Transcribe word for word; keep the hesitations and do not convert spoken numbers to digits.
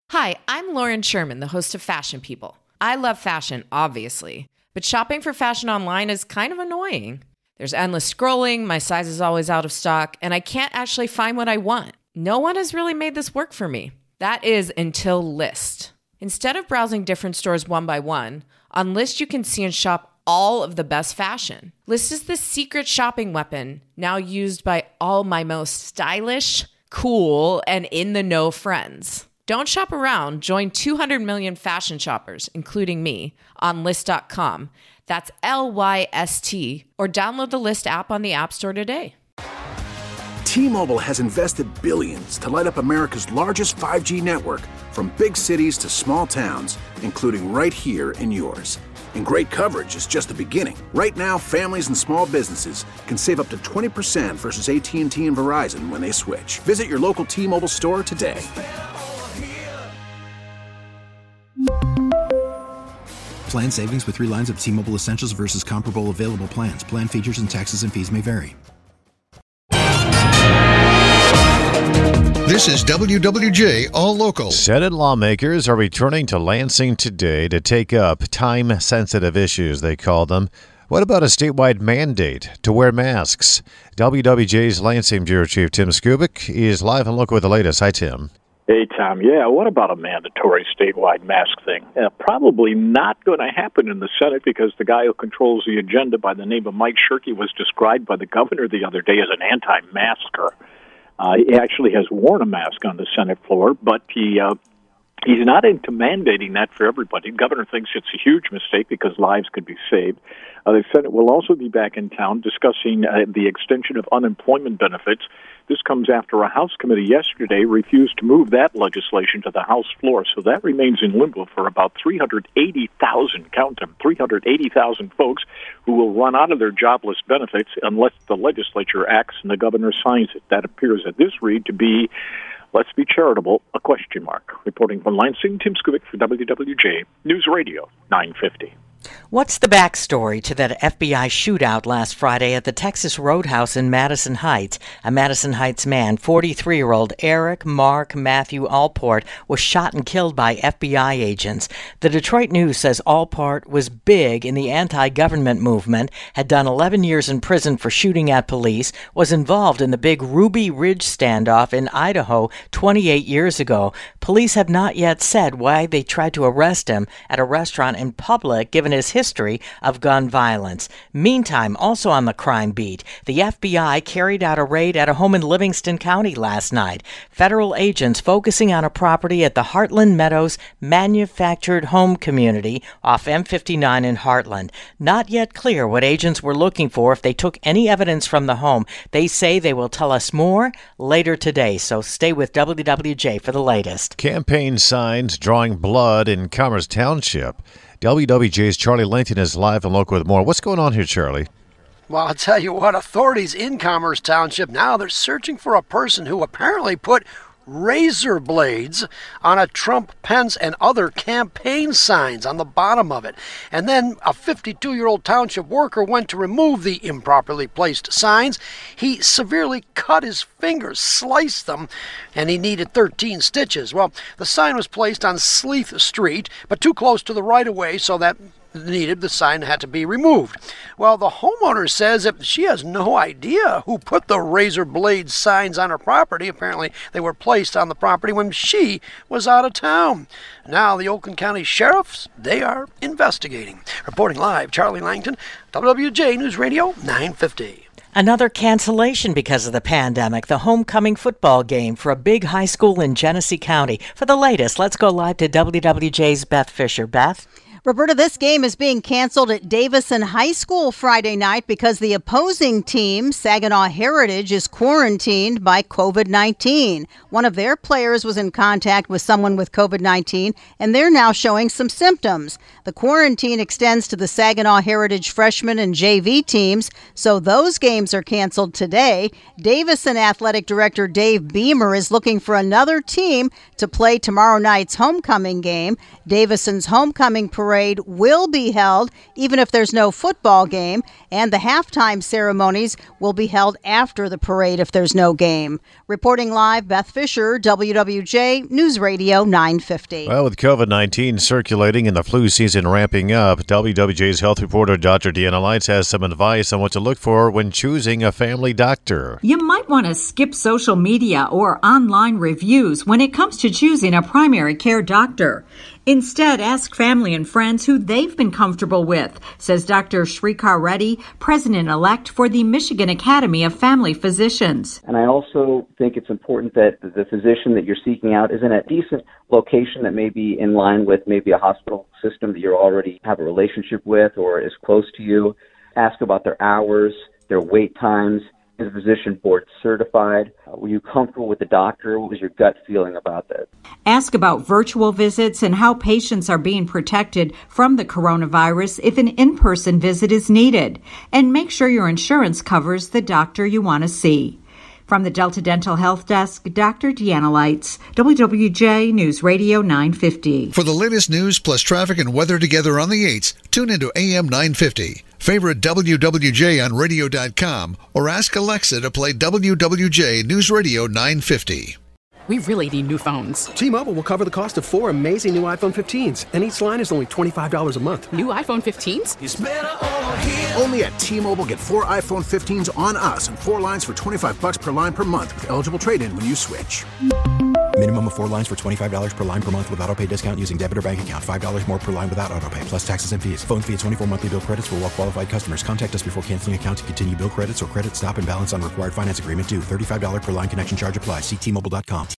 Hi, I'm Lauren Sherman, the host of Fashion People. I love fashion, obviously, but shopping for fashion online is kind of annoying. There's endless scrolling, my size is always out of stock, and I can't actually find what I want. No one has really made this work for me. That is until Lyst. Instead of browsing different stores one by one, on Lyst you can see and shop all of the best fashion. Lyst is the secret shopping weapon now used by all my most stylish, cool, and in-the-know friends. Don't shop around. Join two hundred million fashion shoppers, including me, on Lyst dot com. That's L Y S T, or download the Lyst app on the App Store today. T-Mobile has invested billions to light up America's largest five G network, from big cities to small towns, including right here in yours. And great coverage is just the beginning. Right now, families and small businesses can save up to twenty percent versus A T and T and Verizon when they switch. Visit your local T-Mobile store today. Plan savings with three lines of T-Mobile Essentials versus comparable available plans. Plan features and taxes and fees may vary. This is W W J All Local. Senate lawmakers are returning to Lansing today to take up time-sensitive issues, they call them. What about a statewide mandate to wear masks? W W J's Lansing Bureau Chief Tim Skubic is live and local with the latest. Hi, Tim. Hey, Tom. Yeah, what about a mandatory statewide mask thing? Uh, probably not going to happen in the Senate because the guy who controls the agenda by the name of Mike Shirkey was described by the governor the other day as an anti-masker. Uh, he actually has worn a mask on the Senate floor, but he uh, he's not into mandating that for everybody. The governor thinks it's a huge mistake because lives could be saved. Uh, the Senate will also be back in town discussing uh, the extension of unemployment benefits. This comes after a House committee yesterday refused to move that legislation to the House floor, so that remains in limbo for about three hundred eighty thousand, count them, three hundred eighty thousand folks who will run out of their jobless benefits unless the legislature acts and the governor signs it. That appears at this read to be, let's be charitable, a question mark. Reporting from Lansing, Tim Skubic for W W J News Radio nine fifty. What's the backstory to that F B I shootout last Friday at the Texas Roadhouse in Madison Heights? A Madison Heights man, forty-three-year-old Eric Mark Matthew Allport, was shot and killed by F B I agents. The Detroit News says Allport was big in the anti-government movement, had done eleven years in prison for shooting at police, was involved in the big Ruby Ridge standoff in Idaho twenty-eight years ago. Police have not yet said why they tried to arrest him at a restaurant in public, given his history of gun violence. Meantime, also on the crime beat, the F B I carried out a raid at a home in Livingston County last night. Federal agents focusing on a property at the Heartland Meadows manufactured home community off M fifty-nine in Heartland. Not yet clear what agents were looking for if they took any evidence from the home. They say they will tell us more later today, so stay with W W J for the latest. Campaign signs drawing blood in Commerce Township. W W J's Charlie Langton is live and local with more. What's going on here, Charlie? Well, I'll tell you what, authorities in Commerce Township now, they're searching for a person who apparently put razor blades on a Trump, Pence, and other campaign signs on the bottom of it. And then a fifty-two-year-old township worker went to remove the improperly placed signs. He severely cut his fingers, sliced them, and he needed thirteen stitches. Well, the sign was placed on Sleeth Street, but too close to the right-of-way, so that needed the sign had to be removed. Well, the homeowner says that she has no idea who put the razor blade signs on her property. Apparently, they were placed on the property when she was out of town. Now, the Oakland County Sheriffs, they are investigating. Reporting live, Charlie Langton, W W J News Radio nine fifty. Another cancellation because of the pandemic, the homecoming football game for a big high school in Genesee County. For the latest, let's go live to W W J's Beth Fisher. Beth? Roberta, this game is being canceled at Davison High School Friday night because the opposing team, Saginaw Heritage, is quarantined by covid nineteen. One of their players was in contact with someone with covid nineteen, and they're now showing some symptoms. The quarantine extends to the Saginaw Heritage freshman and J V teams, so those games are canceled today. Davison Athletic Director Dave Beamer is looking for another team to play tomorrow night's homecoming game. Davison's homecoming parade parade will be held, even if there's no football game, and the halftime ceremonies will be held after the parade if there's no game. Reporting live, Beth Fisher, W W J News Radio nine fifty. Well, with COVID nineteen circulating and the flu season ramping up, W W J's health reporter Doctor Deanna Lights has some advice on what to look for when choosing a family doctor. You might want to skip social media or online reviews when it comes to choosing a primary care doctor. Instead, ask family and friends who they've been comfortable with, says Doctor Shrikar Reddy, president-elect for the Michigan Academy of Family Physicians. And I also think it's important that the physician that you're seeking out is in a decent location that may be in line with maybe a hospital system that you already have a relationship with or is close to you. Ask about their hours, their wait times. Is the physician board certified? Uh, were you comfortable with the doctor? What was your gut feeling about that? Ask about virtual visits and how patients are being protected from the coronavirus if an in-person visit is needed. And make sure your insurance covers the doctor you want to see. From the Delta Dental Health Desk, Doctor Deanna Lights, W W J News Radio nine fifty. For the latest news plus traffic and weather together on the eights, tune into A M nine fifty. Favorite W W J on radio dot com or ask Alexa to play W W J News Radio nine fifty. We really need new phones. T-Mobile will cover the cost of four amazing new iPhone fifteens, and each line is only twenty-five dollars a month. New iPhone fifteens? It's better over here. Only at T-Mobile, get four iPhone fifteens on us and four lines for twenty-five bucks per line per month with eligible trade-in when you switch. Minimum of four lines for twenty-five dollars per line per month with autopay discount using debit or bank account. five dollars more per line without autopay, plus taxes and fees. Phone fee at twenty-four monthly bill credits for well-qualified customers. Contact us before canceling account to continue bill credits or credit stop and balance on required finance agreement due. thirty-five dollars per line connection charge applies. See T Mobile dot com.